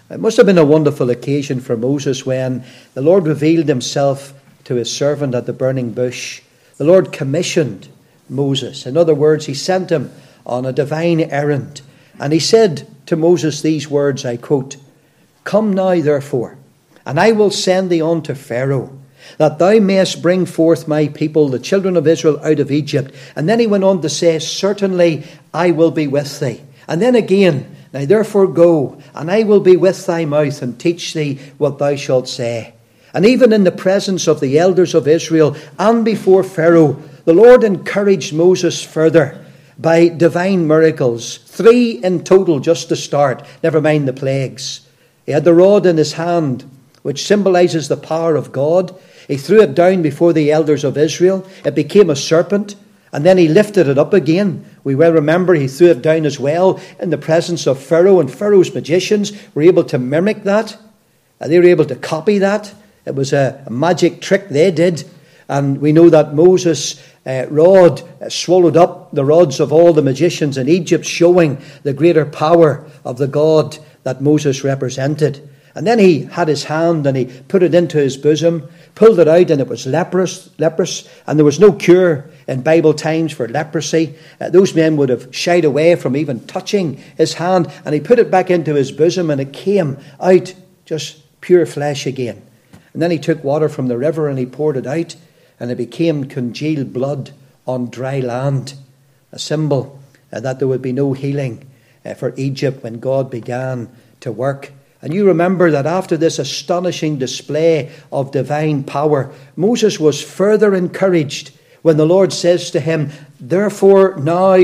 It must have been a wonderful occasion for Moses when the Lord revealed himself to his servant at the burning bush. The Lord commissioned Moses. In other words, he sent him on a divine errand. And he said to Moses these words, I quote, "Come now, therefore, and I will send thee unto Pharaoh, that thou mayest bring forth my people, the children of Israel, out of Egypt." And then he went on to say, "Certainly I will be with thee." And then again, "Now therefore go, and I will be with thy mouth, and teach thee what thou shalt say." And even in the presence of the elders of Israel and before Pharaoh, the Lord encouraged Moses further by divine miracles. 3 in total just to start, never mind the plagues. He had the rod in his hand, which symbolizes the power of God. He threw it down before the elders of Israel. It became a serpent, and then he lifted it up again. We well remember he threw it down as well in the presence of Pharaoh, and Pharaoh's magicians were able to mimic that. They were able to copy that. It was a magic trick they did. And we know that Moses' rod swallowed up the rods of all the magicians in Egypt, showing the greater power of the God that Moses represented. And then he had his hand and he put it into his bosom, pulled it out, and it was leprous, and there was no cure in Bible times for leprosy. Those men would have shied away from even touching his hand, and he put it back into his bosom and it came out just pure flesh again. And then he took water from the river and he poured it out, and it became congealed blood on dry land, a symbol that there would be no healing for Egypt when God began to work. And you remember that after this astonishing display of divine power, Moses was further encouraged when the Lord says to him, "Therefore now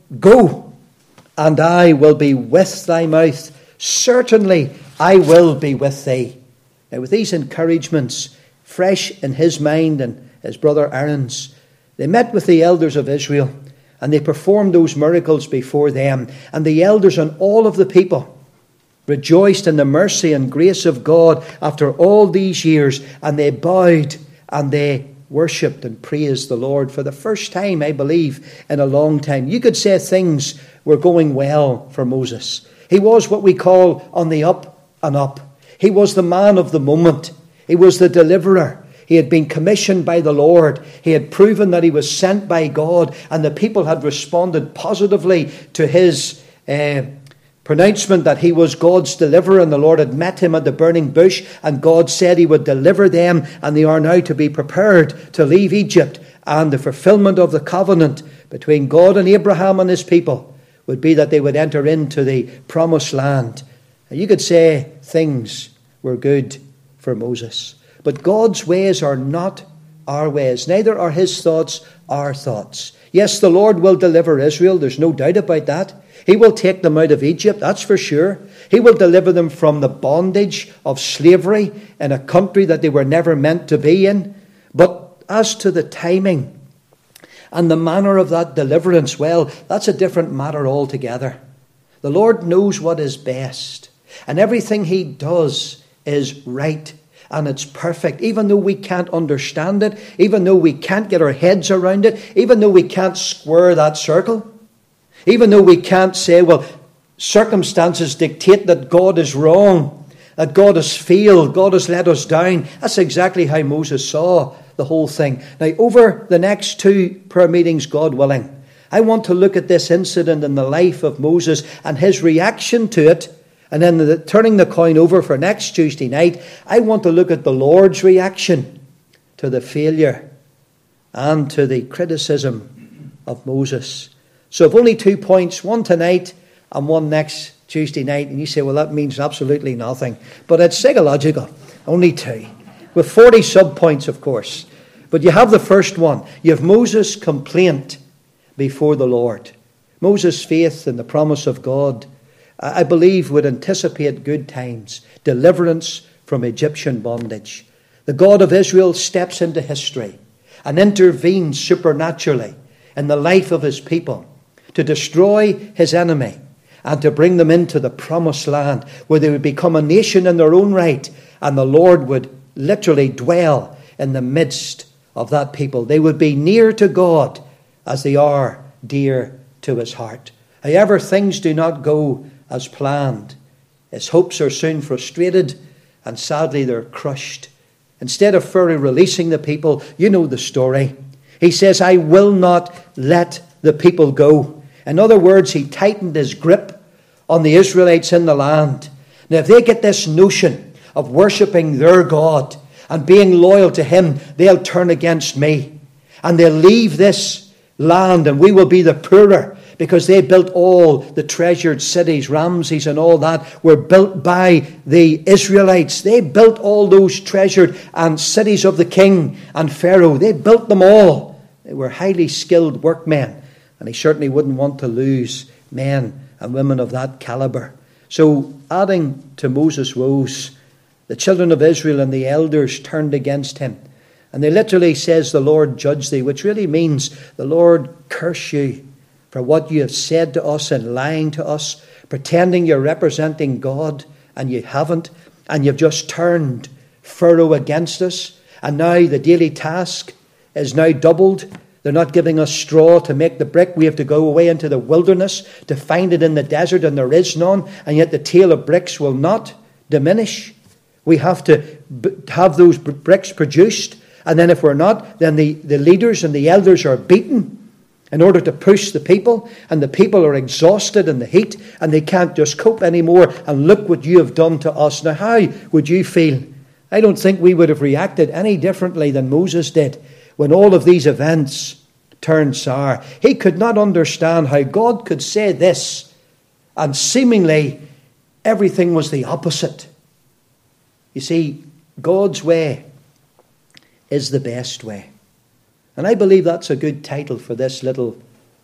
go, and I will be with thy mouth. Certainly I will be with thee." Now, with these encouragements fresh in his mind and his brother Aaron's, they met with the elders of Israel and they performed those miracles before them. And the elders and all of the people rejoiced in the mercy and grace of God after all these years, and they bowed and they worshipped and praised the Lord for the first time, I believe, in a long time. You could say things were going well for Moses. He was what we call on the up and up. He was the man of the moment. He was the deliverer. He had been commissioned by the Lord. He had proven that he was sent by God, and the people had responded positively to his pronouncement that he was God's deliverer, and the Lord had met him at the burning bush, and God said he would deliver them, and they are now to be prepared to leave Egypt, and the fulfillment of the covenant between God and Abraham and his people would be that they would enter into the promised land. And you could say things were good for Moses. But God's ways are not our ways. Neither are his thoughts our thoughts. Yes, the Lord will deliver Israel. There's no doubt about that. He will take them out of Egypt, that's for sure. He will deliver them from the bondage of slavery in a country that they were never meant to be in. But as to the timing and the manner of that deliverance, well, that's a different matter altogether. The Lord knows what is best, and everything he does is right. And it's perfect, even though we can't understand it, even though we can't get our heads around it, even though we can't square that circle, even though we can't say, well, circumstances dictate that God is wrong, that God has failed, God has let us down. That's exactly how Moses saw the whole thing. Now, over the next 2 prayer meetings, God willing, I want to look at this incident in the life of Moses and his reaction to it. And then turning the coin over for next Tuesday night, I want to look at the Lord's reaction to the failure and to the criticism of Moses. So if only 2 points, one tonight and one next Tuesday night, and you say, well, that means absolutely nothing. But it's psychological, only 2. With 40 sub-points, of course. But you have the first one. You have Moses' complaint before the Lord. Moses' faith in the promise of God, I believe, would anticipate good times, deliverance from Egyptian bondage. The God of Israel steps into history and intervenes supernaturally in the life of his people to destroy his enemy and to bring them into the promised land where they would become a nation in their own right, and the Lord would literally dwell in the midst of that people. They would be near to God as they are dear to his heart. However, things do not go as planned. His hopes are soon frustrated, and sadly they're crushed. Instead of Pharaoh releasing the people, you know the story. He says, I will not let the people go. In other words, he tightened his grip on the Israelites in the land. Now, if they get this notion of worshipping their God and being loyal to him, they'll turn against me. And they'll leave this land, and we will be the poorer, because they built all the treasured cities. Ramses and all that were built by the Israelites. They built all those treasured and cities of the king and Pharaoh. They built them all. They were highly skilled workmen, and he certainly wouldn't want to lose men and women of that caliber. So, adding to Moses' woes, the children of Israel and the elders turned against him. And they literally says, the Lord judge thee, which really means the Lord curse you for what you have said to us and lying to us, pretending you're representing God and you haven't, and you've just turned Pharaoh against us. And now the daily task is now doubled. They're not giving us straw to make the brick. We have to go away into the wilderness to find it in the desert, and there is none. And yet the tale of bricks will not diminish. We have to have those bricks produced. And then if we're not, then the leaders and the elders are beaten in order to push the people. And the people are exhausted in the heat, and they can't just cope anymore. And look what you have done to us. Now, how would you feel? I don't think we would have reacted any differently than Moses did when all of these events turned sour. He could not understand how God could say this, and seemingly everything was the opposite. You see, God's way is the best way. And I believe that's a good title for this little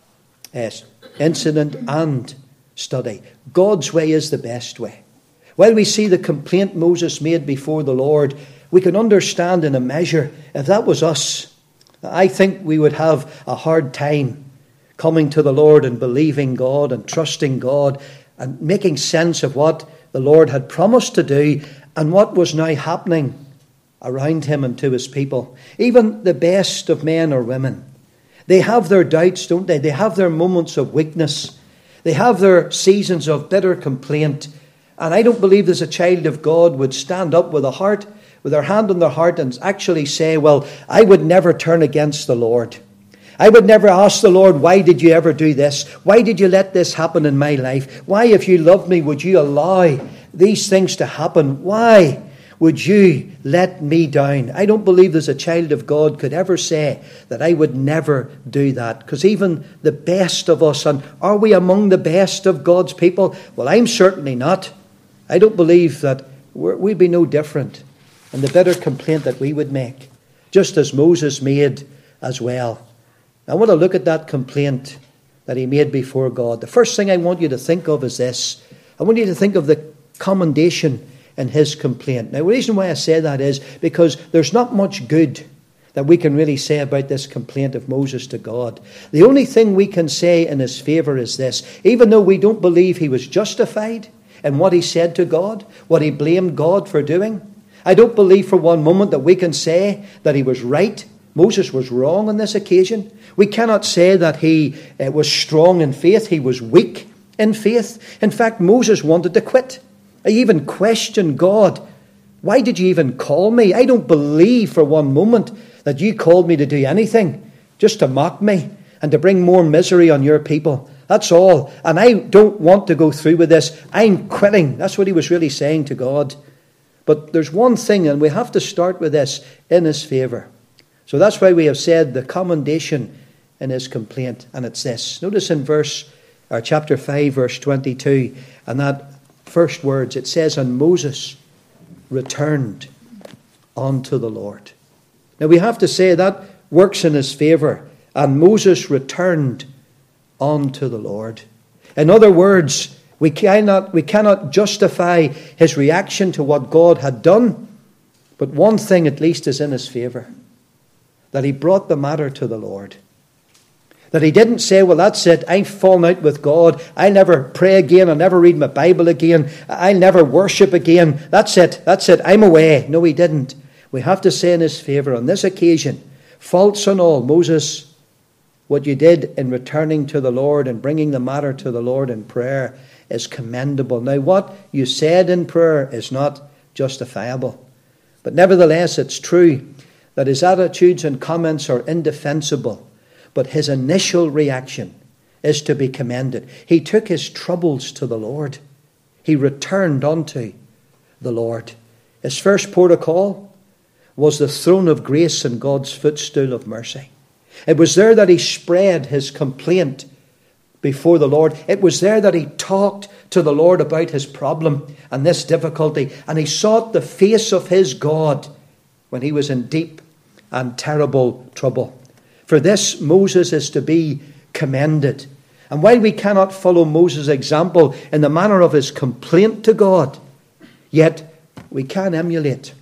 incident and study. God's way is the best way. While we see the complaint Moses made before the Lord, we can understand in a measure, if that was us, I think we would have a hard time coming to the Lord and believing God and trusting God and making sense of what the Lord had promised to do and what was now happening around him and to his people. Even the best of men or women, they have their doubts, don't they? They have their moments of weakness. They have their seasons of bitter complaint. And I don't believe there's a child of God would stand up with their hand on their heart and actually say, well, I would never turn against the Lord. I would never ask the Lord, why did you ever do this? Why did you let this happen in my life? Why, if you loved me, would you allow these things to happen? Why would you let me down? I don't believe there's a child of God could ever say that I would never do that. Because even the best of us, and are we among the best of God's people? Well, I'm certainly not. I don't believe that we'd be no different in the bitter complaint that we would make, just as Moses made as well. I want to look at that complaint that he made before God. The first thing I want you to think of is this. I want you to think of the commendation in his complaint. Now, the reason why I say that is because there's not much good that we can really say about this complaint of Moses to God. The only thing we can say in his favour is this. Even though we don't believe he was justified in what he said to God, what he blamed God for doing, I don't believe for one moment that we can say that he was right. Moses was wrong on this occasion. We cannot say that he was strong in faith. He was weak in faith. In fact, Moses wanted to quit. He even questioned God. Why did you even call me? I don't believe for one moment that you called me to do anything, just to mock me and to bring more misery on your people. That's all. And I don't want to go through with this. I'm quitting. That's what he was really saying to God. But there's one thing, and we have to start with this, in his favour. So that's why we have said the commendation in his complaint, and it's this. Notice in chapter 5, verse 22, and that first words, it says, and Moses returned unto the Lord. Now we have to say that works in his favour, and Moses returned unto the Lord. In other words, we cannot justify his reaction to what God had done, but one thing at least is in his favour, that he brought the matter to the Lord. That he didn't say, well, that's it, I've fallen out with God, I'll never pray again, I'll never read my Bible again, I'll never worship again, that's it, I'm away. No, he didn't. We have to say in his favour, on this occasion, faults and all, Moses, what you did in returning to the Lord and bringing the matter to the Lord in prayer is commendable. Now, what you said in prayer is not justifiable. But nevertheless, it's true that his attitudes and comments are indefensible. But his initial reaction is to be commended. He took his troubles to the Lord. He returned unto the Lord. His first port of call was the throne of grace and God's footstool of mercy. It was there that he spread his complaint before the Lord. It was there that he talked to the Lord about his problem and this difficulty. And he sought the face of his God when he was in deep and terrible trouble. For this, Moses is to be commended. And while we cannot follow Moses' example in the manner of his complaint to God, yet we can emulate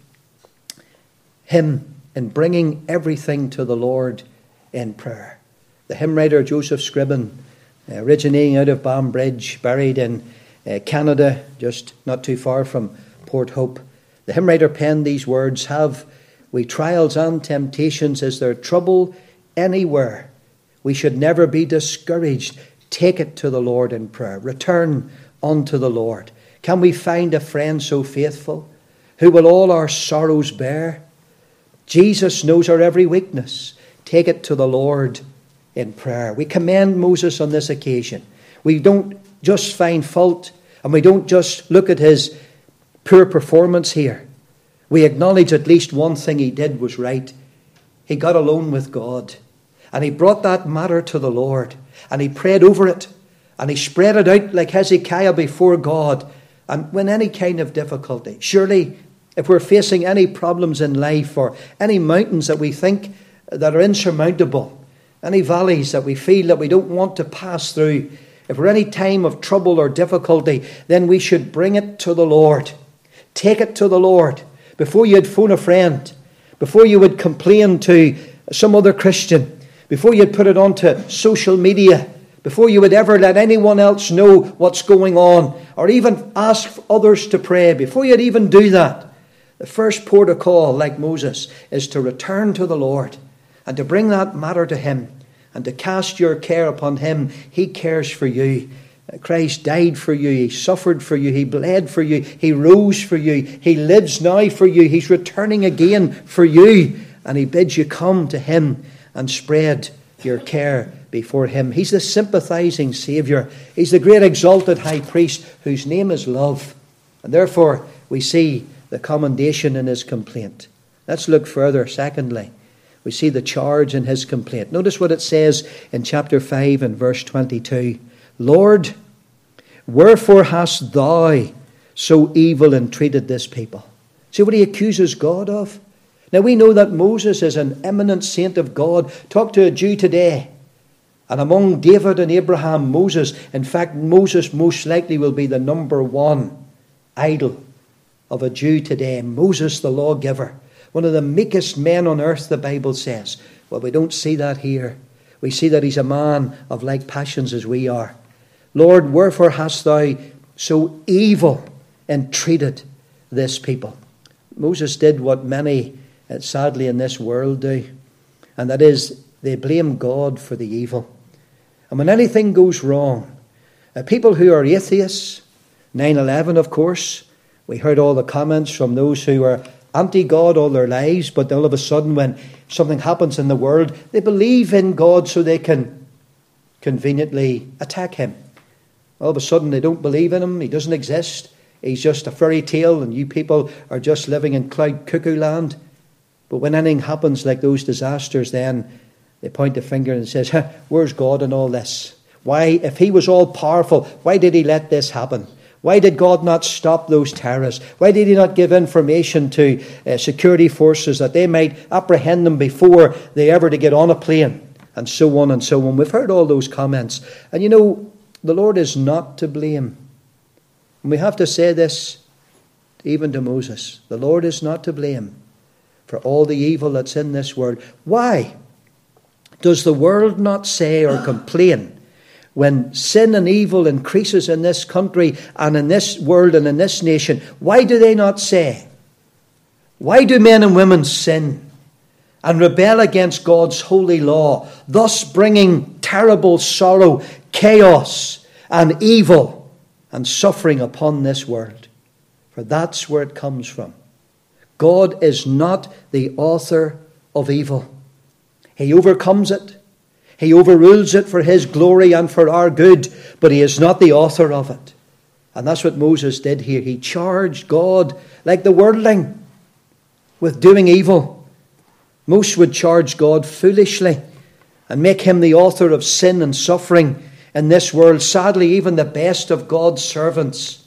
him in bringing everything to the Lord in prayer. The hymn writer Joseph Scriven, originating out of Banbridge, buried in Canada, just not too far from Port Hope. The hymn writer penned these words: "Have we trials and temptations? Is there trouble anywhere? We should never be discouraged. Take it to the Lord in prayer. Return unto the Lord. Can we find a friend so faithful, who will all our sorrows bear? Jesus knows our every weakness. Take it to the Lord in prayer." We commend Moses on this occasion. We don't just find fault, and we don't just look at his poor performance here. We acknowledge at least one thing he did was right. He got alone with God, and he brought that matter to the Lord, and he prayed over it, and he spread it out like Hezekiah before God. And when any kind of difficulty, surely if we're facing any problems in life, or any mountains that we think that are insurmountable, any valleys that we feel that we don't want to pass through, if we're any time of trouble or difficulty, then we should bring it to the Lord. Take it to the Lord. Before you'd phone a friend, before you would complain to some other Christian, before you'd put it onto social media, before you would ever let anyone else know what's going on, or even ask others to pray, before you'd even do that, the first port of call, like Moses, is to return to the Lord and to bring that matter to him and to cast your care upon him. He cares for you. Christ died for you. He suffered for you. He bled for you. He rose for you. He lives now for you. He's returning again for you. And he bids you come to him and spread your care before him. He's the sympathizing Saviour. He's the great exalted high priest whose name is love. And therefore we see the commendation in his complaint. Let's look further. Secondly, we see the charge in his complaint. Notice what it says in chapter 5 and verse 22. "Lord, wherefore hast thou so evil entreated this people?" See what he accuses God of? Now we know that Moses is an eminent saint of God. Talk to a Jew today, and among David and Abraham, Moses, in fact, Moses most likely will be the number one idol of a Jew today. Moses, the lawgiver, one of the meekest men on earth, the Bible says. Well, we don't see that here. We see that he's a man of like passions as we are. "Lord, wherefore hast thou so evil entreated this people?" Moses did what many, sadly, in this world do, and that is they blame God for the evil. And when anything goes wrong, people who are atheists, 9/11, of course, we heard all the comments from those who were anti-God all their lives, but all of a sudden when something happens in the world, they believe in God so they can conveniently attack him. All of a sudden they don't believe in him. He doesn't exist. He's just a fairy tale, and you people are just living in cloud cuckoo land. But when anything happens like those disasters, then they point the finger and says, "Where's God in all this? Why, if he was all powerful, why did he let this happen? Why did God not stop those terrorists? Why did he not give information to security forces that they might apprehend them before they ever to get on a plane?" And so on and so on. We've heard all those comments. And you know, the Lord is not to blame. And we have to say this even to Moses. The Lord is not to blame for all the evil that's in this world. Why does the world not say or complain when sin and evil increases in this country and in this world and in this nation? Why do they not say? Why do men and women sin and rebel against God's holy law, thus bringing terrible sorrow, chaos, and evil and suffering upon this world. For that's where it comes from. God is not the author of evil. He overcomes it. He overrules it for his glory and for our good, but he is not the author of it. And that's what Moses did here. He charged God, like the worldling, with doing evil. Most would charge God foolishly and make him the author of sin and suffering in this world. Sadly, even the best of God's servants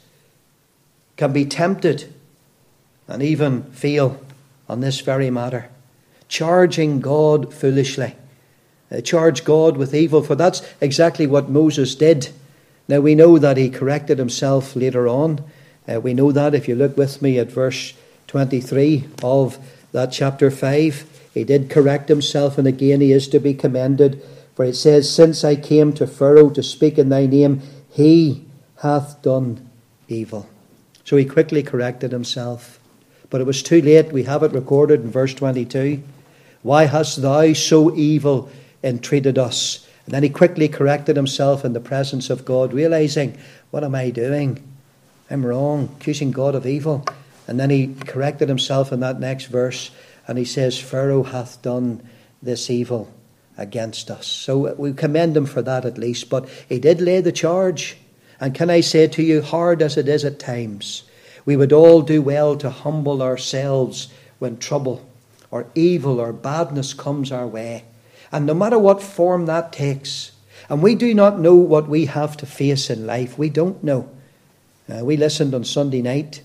can be tempted and even fail on this very matter. Charging God foolishly. Charge God with evil, for that's exactly what Moses did. Now we know that he corrected himself later on. We know that if you look with me at verse 23 of that chapter 5. He did correct himself, and again he is to be commended. For it says, since I came to Pharaoh to speak in thy name, he hath done evil. So he quickly corrected himself. But it was too late. We have it recorded in verse 22. Why hast thou so evil entreated us? And then he quickly corrected himself in the presence of God, realizing, what am I doing? I'm wrong, accusing God of evil. And then he corrected himself in that next verse, and he says, Pharaoh hath done this evil against us. So we commend him for that at least. But he did lay the charge. And can I say to you, hard as it is at times, we would all do well to humble ourselves when trouble or evil or badness comes our way. And no matter what form that takes, and we do not know what we have to face in life. We don't know. We listened on Sunday night,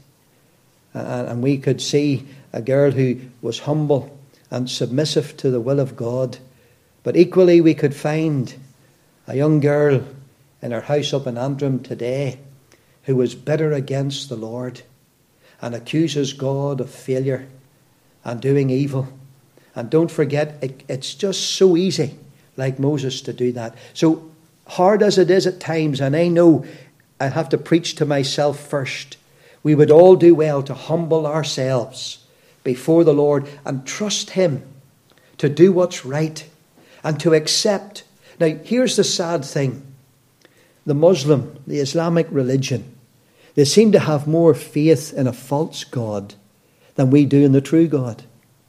and we could see a girl who was humble and submissive to the will of God. But equally we could find a young girl in her house up in Antrim today who was bitter against the Lord and accuses God of failure and doing evil. And don't forget, it's just so easy, like Moses, to do that. So hard as it is at times, and I know I have to preach to myself first, we would all do well to humble ourselves before the Lord and trust him to do what's right and to accept. Now, here's the sad thing. The Muslim, the Islamic religion, they seem to have more faith in a false God than we do in the true God.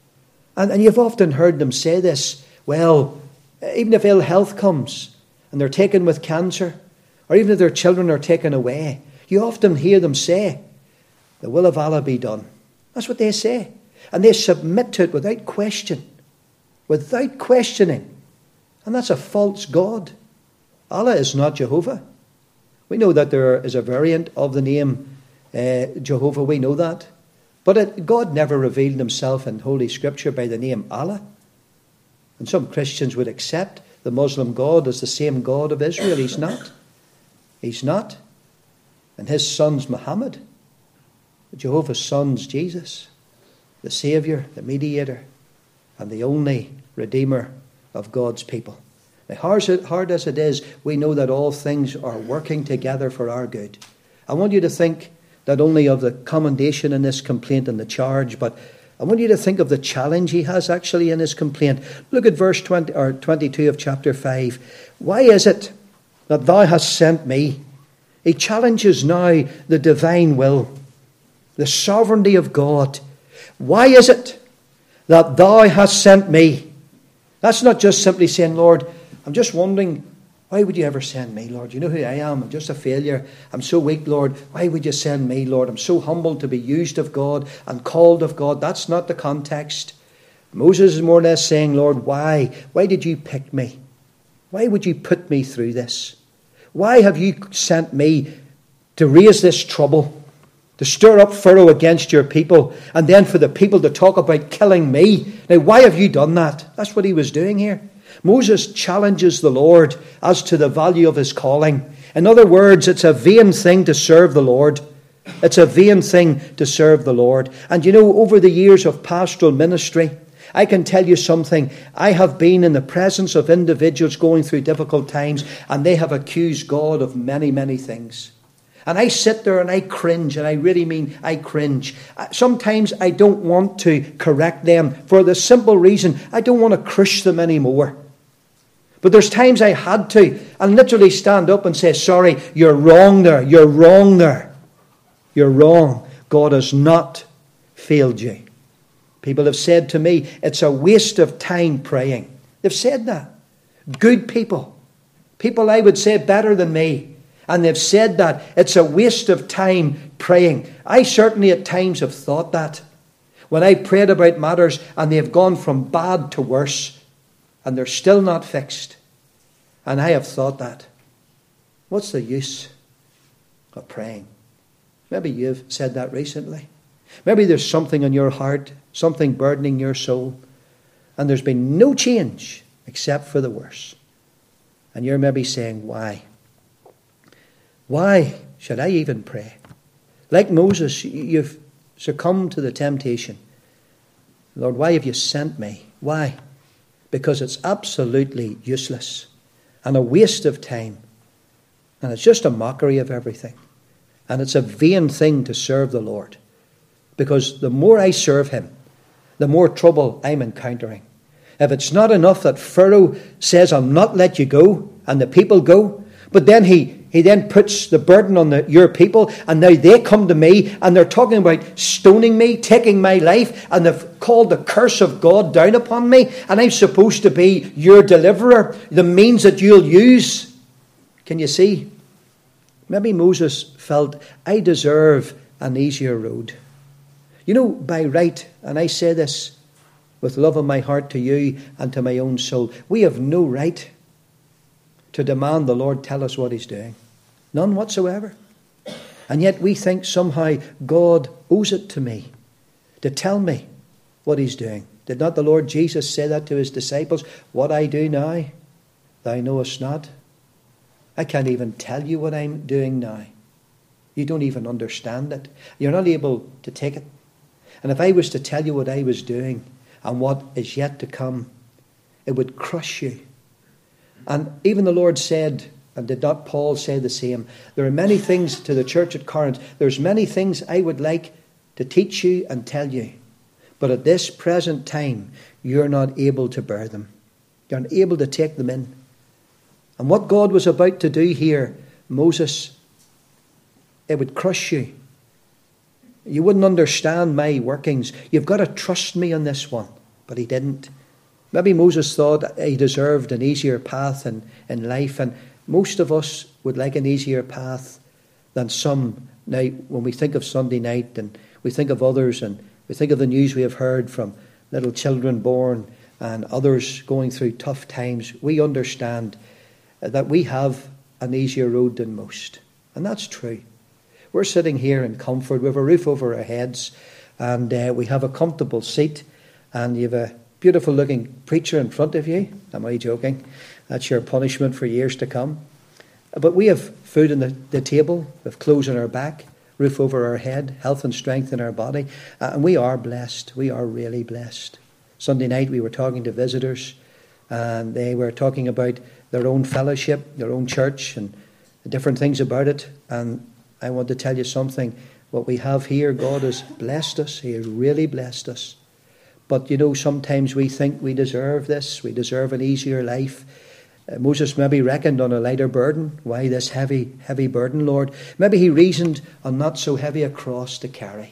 And you've often heard them say this, well, even if ill health comes and they're taken with cancer, or even if their children are taken away, you often hear them say, the will of Allah be done. That's what they say. And they submit to it without question, without questioning. And that's a false God. Allah is not Jehovah. We know that there is a variant of the name Jehovah. We know that. But God never revealed himself in Holy Scripture by the name Allah. And some Christians would accept the Muslim God as the same God of Israel. He's not. He's not. And his son's Muhammad. Jehovah's son's Jesus, the Saviour, the Mediator, and the only Redeemer of God's people. Now, hard as it is, we know that all things are working together for our good. I want you to think not only of the commendation in this complaint and the charge, but I want you to think of the challenge he has actually in his complaint. Look at verse 20 or 22 of chapter 5. Why is it that thou hast sent me? He challenges now the divine will, the sovereignty of God. Why is it that thou hast sent me? That's not just simply saying, Lord, I'm just wondering, why would you ever send me, Lord? You know who I am. I'm just a failure. I'm so weak, Lord. Why would you send me, Lord? I'm so humbled to be used of God and called of God. That's not the context. Moses is more or less saying, Lord, why? Why did you pick me? Why would you put me through this? Why have you sent me to raise this trouble, to stir up Pharaoh against your people, and then for the people to talk about killing me? Now, why have you done that? That's what he was doing here. Moses challenges the Lord as to the value of his calling. In other words, it's a vain thing to serve the Lord. It's a vain thing to serve the Lord. And you know, over the years of pastoral ministry, I can tell you something. I have been in the presence of individuals going through difficult times, and they have accused God of many, many things. And I sit there and I cringe, and I really mean I cringe. Sometimes I don't want to correct them for the simple reason I don't want to crush them anymore. But there's times I had to, and literally stand up and say, sorry, you're wrong there, you're wrong there. You're wrong. God has not failed you. People have said to me, it's a waste of time praying. They've said that. Good people. People I would say better than me. And they've said that it's a waste of time praying. I certainly at times have thought that. When I prayed about matters and they've gone from bad to worse and they're still not fixed. And I have thought that. What's the use of praying? Maybe you've said that recently. Maybe there's something in your heart, something burdening your soul, and there's been no change except for the worse. And you're maybe saying, why? Why should I even pray? Like Moses, you've succumbed to the temptation. Lord, why have you sent me? Why? Because it's absolutely useless and a waste of time. And it's just a mockery of everything. And it's a vain thing to serve the Lord. Because the more I serve him, the more trouble I'm encountering. If it's not enough that Pharaoh says, I'll not let you go, and the people go, but then he then puts the burden on your people, and now they come to me, and they're talking about stoning me, taking my life, and they've called the curse of God down upon me, and I'm supposed to be your deliverer, the means that you'll use. Can you see? Maybe Moses felt, I deserve an easier road. You know, by right, and I say this with love in my heart to you and to my own soul, we have no right to demand the Lord tell us what he's doing. None whatsoever. And yet we think somehow God owes it to me to tell me what he's doing. Did not the Lord Jesus say that to his disciples? What I do now, thou knowest not. I can't even tell you what I'm doing now. You don't even understand it. You're not able to take it. And if I was to tell you what I was doing and what is yet to come, it would crush you. And even the Lord said, and did not Paul say the same, there are many things to the church at Corinth. There's many things I would like to teach you and tell you. But at this present time, you're not able to bear them. You're not able to take them in. And what God was about to do here, Moses, it would crush you. You wouldn't understand my workings. You've got to trust me on this one. But he didn't. Maybe Moses thought he deserved an easier path in life. And most of us would like an easier path than some. Now, when we think of Sunday night and we think of others and we think of the news we have heard from little children born and others going through tough times, we understand that we have an easier road than most. And that's true. We're sitting here in comfort. We have a roof over our heads and we have a comfortable seat and you have a beautiful looking preacher in front of you. Am I joking? That's your punishment for years to come. But we have food on the table, we have clothes on our back, roof over our head, health and strength in our body. And we are blessed. We are really blessed. Sunday night we were talking to visitors and they were talking about their own fellowship, their own church and different things about it. And I want to tell you something. What we have here, God has blessed us. He has really blessed us. But, you know, sometimes we think we deserve this. We deserve an easier life. Moses maybe reckoned on a lighter burden. Why this heavy, heavy burden, Lord? Maybe he reasoned on not so heavy a cross to carry.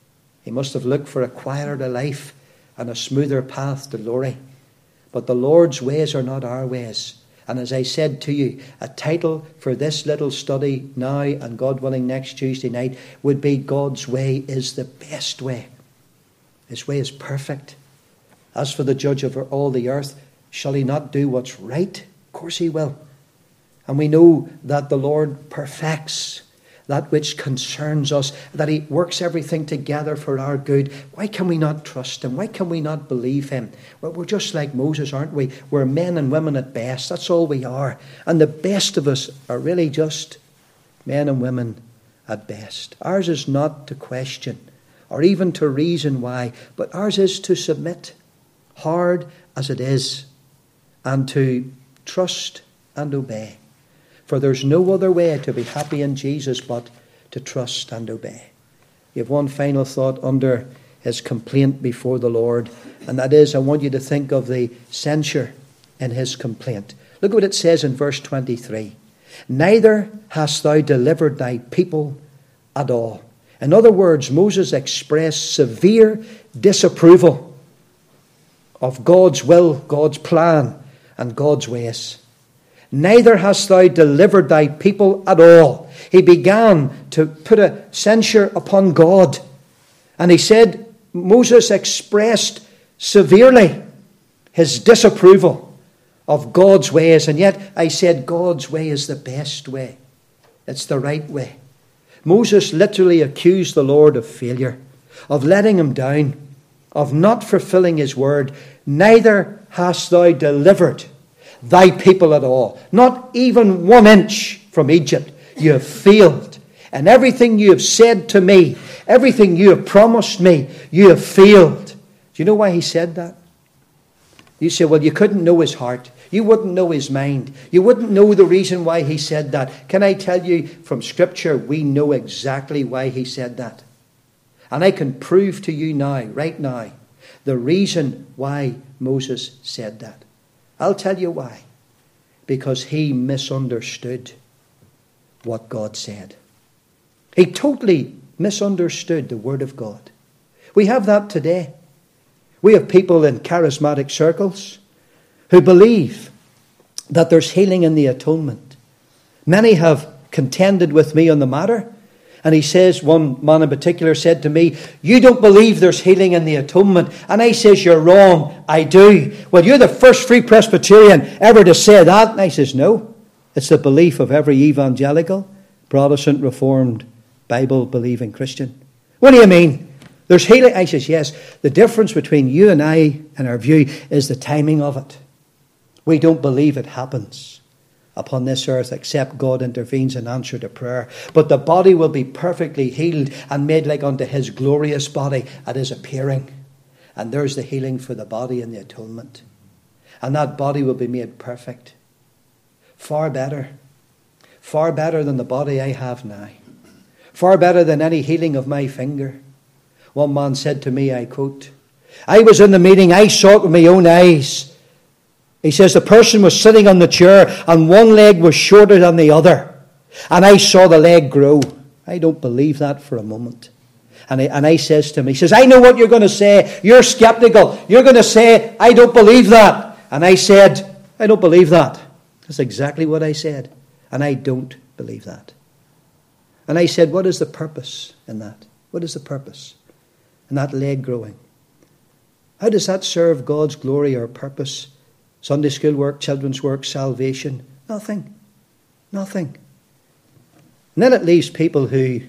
He must have looked for a quieter life and a smoother path to glory. But the Lord's ways are not our ways. And as I said to you, a title for this little study now and God willing next Tuesday night would be God's way is the best way. His way is perfect. As for the judge over all the earth, shall he not do what's right? Of course he will. And we know that the Lord perfects that which concerns us, that he works everything together for our good. Why can we not trust him? Why can we not believe him? Well, we're just like Moses, aren't we? We're men and women at best. That's all we are. And the best of us are really just men and women at best. Ours is not to question or even to reason why, but ours is to submit, hard as it is, and to trust and obey. For there's no other way to be happy in Jesus but to trust and obey. You have one final thought under his complaint before the Lord, and that is, I want you to think of the censure in his complaint. Look what it says in verse 23. Neither hast thou delivered thy people at all. In other words, Moses expressed severe disapproval of God's will, God's plan, and God's ways. Neither hast thou delivered thy people at all. He began to put a censure upon God. And he said, Moses expressed severely his disapproval of God's ways. And yet I said God's way is the best way. It's the right way. Moses literally accused the Lord of failure, of letting him down, of not fulfilling his word. Neither hast thou delivered thy people at all. Not even 1 inch from Egypt. You have failed. And everything you have said to me, everything you have promised me, you have failed. Do you know why he said that? You say, well, you couldn't know his heart. You wouldn't know his mind. You wouldn't know the reason why he said that. Can I tell you from Scripture, we know exactly why he said that. And I can prove to you now, right now, the reason why Moses said that. I'll tell you why. Because he misunderstood what God said. He totally misunderstood the Word of God. We have that today. We have people in charismatic circles who believe that there's healing in the atonement. Many have contended with me on the matter. And he says, one man in particular said to me, you don't believe there's healing in the atonement. And I says, you're wrong. I do. Well, you're the first Free Presbyterian ever to say that. And I says, no. It's the belief of every evangelical, Protestant, Reformed, Bible-believing Christian. What do you mean? There's healing. I says, yes. The difference between you and I and our view is the timing of it. We don't believe it happens upon this earth except God intervenes in answer to prayer. But the body will be perfectly healed and made like unto his glorious body at his appearing. And there's the healing for the body in the atonement. And that body will be made perfect. Far better than the body I have now. Far better than any healing of my finger. One man said to me, I quote, I was in the meeting, I saw it with my own eyes. He says the person was sitting on the chair and one leg was shorter than the other. And I saw the leg grow. I don't believe that for a moment. And I says to him, he says, I know what you're going to say. You're skeptical. You're going to say, I don't believe that. And I said, I don't believe that. That's exactly what I said. And I don't believe that. And I said, what is the purpose in that? What is the purpose in that leg growing? How does that serve God's glory or purpose? Sunday school work, children's work, salvation? Nothing. Nothing. And then it leaves people who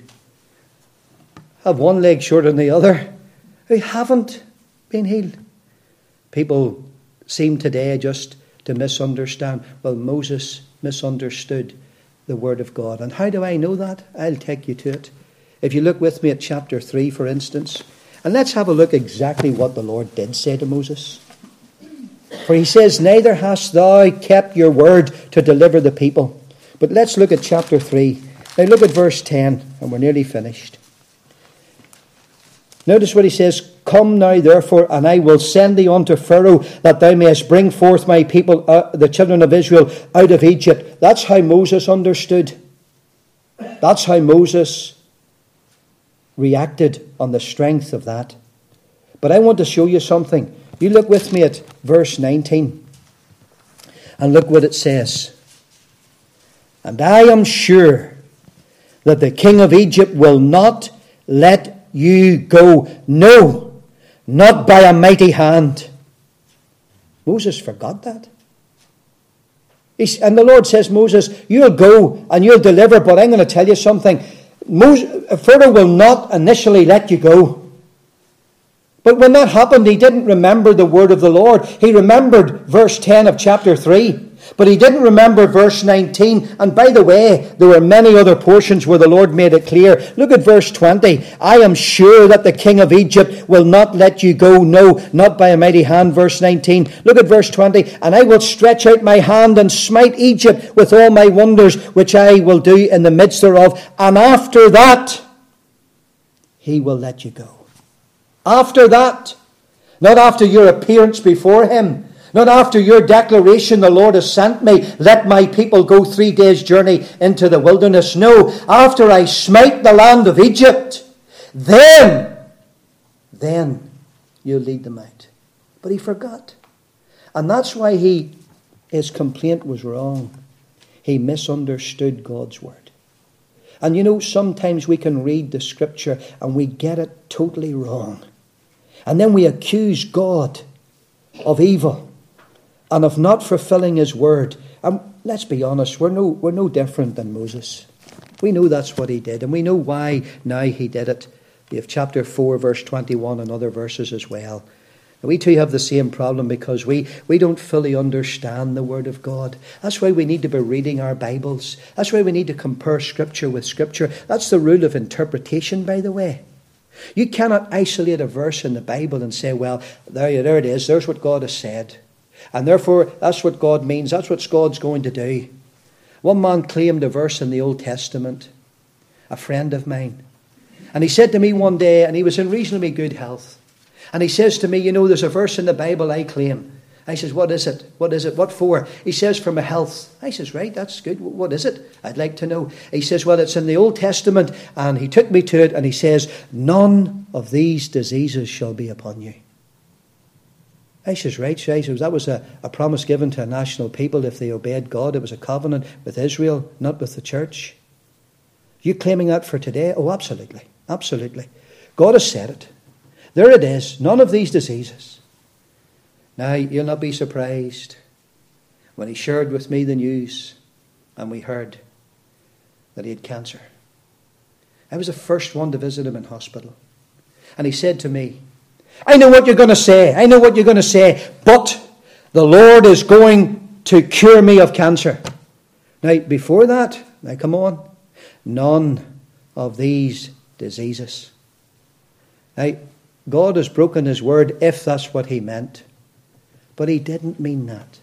have one leg shorter than the other, who haven't been healed. People seem today just to misunderstand. Well, Moses misunderstood the Word of God. And how do I know that? I'll take you to it. If you look with me at chapter 3, for instance, and let's have a look exactly what the Lord did say to Moses. For he says, neither hast thou kept your word to deliver the people. But let's look at chapter 3. Now look at verse 10, and we're nearly finished. Notice what he says, come now therefore, and I will send thee unto Pharaoh, that thou mayest bring forth my people, the children of Israel, out of Egypt. That's how Moses understood. That's how Moses reacted on the strength of that. But I want to show you something. You look with me at verse 19. And look what it says. And I am sure that the king of Egypt will not let you go. No, not by a mighty hand. Moses forgot that. And the Lord says, Moses, you'll go and you'll deliver, but I'm going to tell you something. Pharaoh will not initially let you go. But when that happened, he didn't remember the word of the Lord. He remembered verse 10 of chapter 3. But he didn't remember verse 19. And by the way, there were many other portions where the Lord made it clear. Look at verse 20. I am sure that the king of Egypt will not let you go. No, not by a mighty hand. Verse 19. Look at verse 20. And I will stretch out my hand and smite Egypt with all my wonders, which I will do in the midst thereof. And after that, he will let you go. After that, not after your appearance before him, Not after your declaration, the Lord has sent me, let my people go 3 days' journey into the wilderness. No, after I smite the land of Egypt, then you'll lead them out. But he forgot. And that's why his complaint was wrong. He misunderstood God's word. And you know, sometimes we can read the scripture and we get it totally wrong. And then we accuse God of evil and of not fulfilling his word. And let's be honest, we're no different than Moses. We know that's what he did, and we know why now he did it. We have chapter 4, verse 21 and other verses as well. We too have the same problem because we don't fully understand the Word of God. That's why we need to be reading our Bibles. That's why we need to compare Scripture with Scripture. That's the rule of interpretation, by the way. You cannot isolate a verse in the Bible and say, well, there it is. There's what God has said. And therefore, that's what God means. That's what God's going to do. One man claimed a verse in the Old Testament, a friend of mine. And he said to me one day, and he was in reasonably good health, and he says to me, you know, there's a verse in the Bible I claim. I says, what is it? What is it? What for? He says, for my health. I says, right, that's good. What is it? I'd like to know. He says, well, it's in the Old Testament. And he took me to it and he says, none of these diseases shall be upon you. I says, right. So I says, that was a promise given to a national people if they obeyed God. It was a covenant with Israel, not with the church. You claiming that for today? Oh, absolutely. Absolutely. God has said it. There it is. None of these diseases. Now, you'll not be surprised when he shared with me the news and we heard that he had cancer. I was the first one to visit him in hospital. And he said to me, I know what you're going to say. I know what you're going to say. But the Lord is going to cure me of cancer. Now, before that, now come on, none of these diseases. Now, God has broken his word if that's what he meant. But he didn't mean that.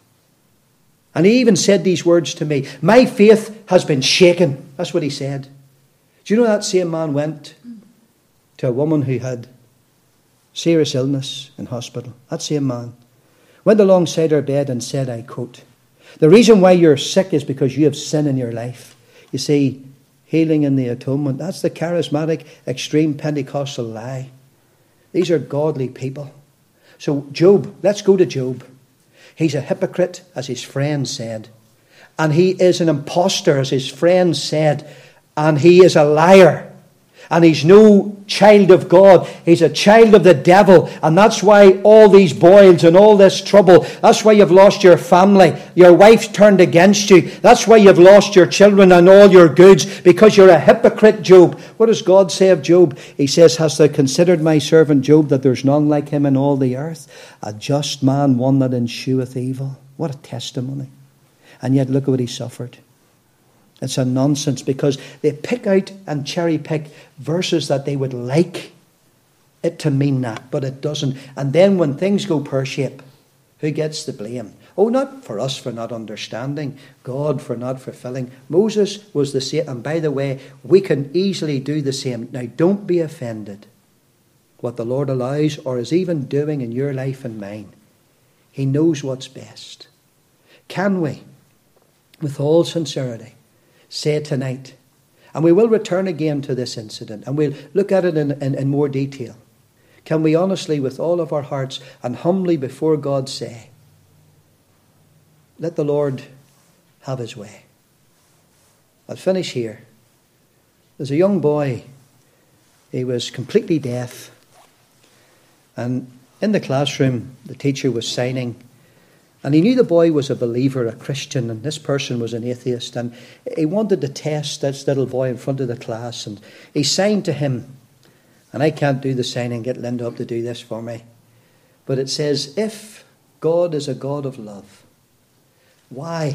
And he even said these words to me. My faith has been shaken. That's what he said. Do you know that same man went to a woman who had serious illness in hospital? That same man went alongside her bed and said, I quote, the reason why you're sick is because you have sin in your life. You see, healing in the atonement, that's the charismatic, extreme Pentecostal lie. These are godly people. So Job, let's go to Job. He's a hypocrite, as his friend said. And he is an impostor, as his friend said. And he is a liar. And he's no child of God. He's a child of the devil. And that's why all these boils and all this trouble. That's why you've lost your family. Your wife's turned against you. That's why you've lost your children and all your goods. Because you're a hypocrite, Job. What does God say of Job? He says, hast thou considered my servant Job, that there's none like him in all the earth? A just man, one that ensueth evil. What a testimony. And yet look at what he suffered. It's a nonsense because they pick out and cherry pick verses that they would like it to mean that, but it doesn't. And then when things go pear-shaped, who gets the blame? Oh, not for us for not understanding, God for not fulfilling. Moses was the same. And by the way, we can easily do the same. Now, don't be offended. What the Lord allows or is even doing in your life and mine, he knows what's best. Can we, with all sincerity, say tonight, and we will return again to this incident and we'll look at it in more detail. Can we honestly, with all of our hearts and humbly before God say, let the Lord have his way. I'll finish here. There's a young boy. He was completely deaf. And in the classroom, the teacher was signing. And he knew the boy was a believer, a Christian, and this person was an atheist. And he wanted to test this little boy in front of the class. And he signed to him. And I can't do the signing, get Linda up to do this for me. But it says, if God is a God of love, why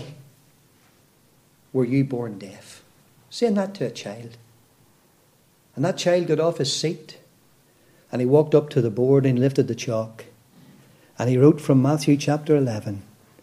were you born deaf? Saying that to a child. And that child got off his seat. And he walked up to the board and lifted the chalk. And he wrote from Matthew chapter 11,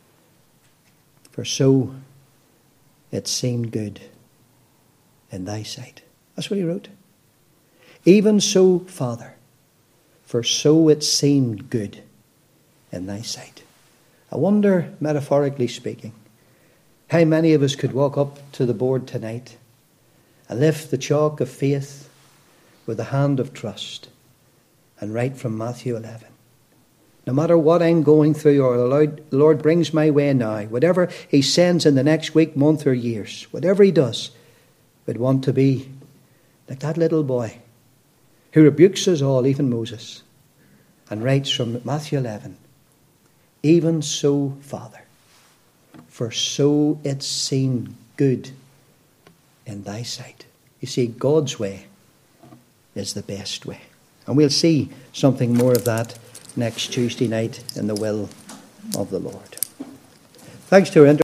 for so it seemed good in thy sight. That's what he wrote. Even so, Father, for so it seemed good in thy sight. I wonder, metaphorically speaking, how many of us could walk up to the board tonight and lift the chalk of faith with the hand of trust and write from Matthew 11. No matter what I'm going through or the Lord brings my way now, whatever he sends in the next week, month or years, whatever he does, we'd want to be like that little boy who rebukes us all, even Moses, and writes from Matthew 11, even so, Father, for so it seemed good in thy sight. You see, God's way is the best way. And we'll see something more of that next Tuesday night in the will of the Lord. Thanks to our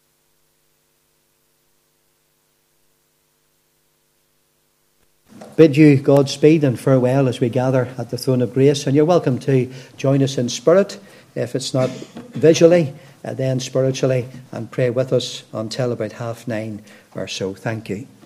bid you Godspeed and farewell as we gather at the throne of grace. And you're welcome to join us in spirit, if it's not visually, then spiritually, and pray with us until about 9:30 or so. Thank you.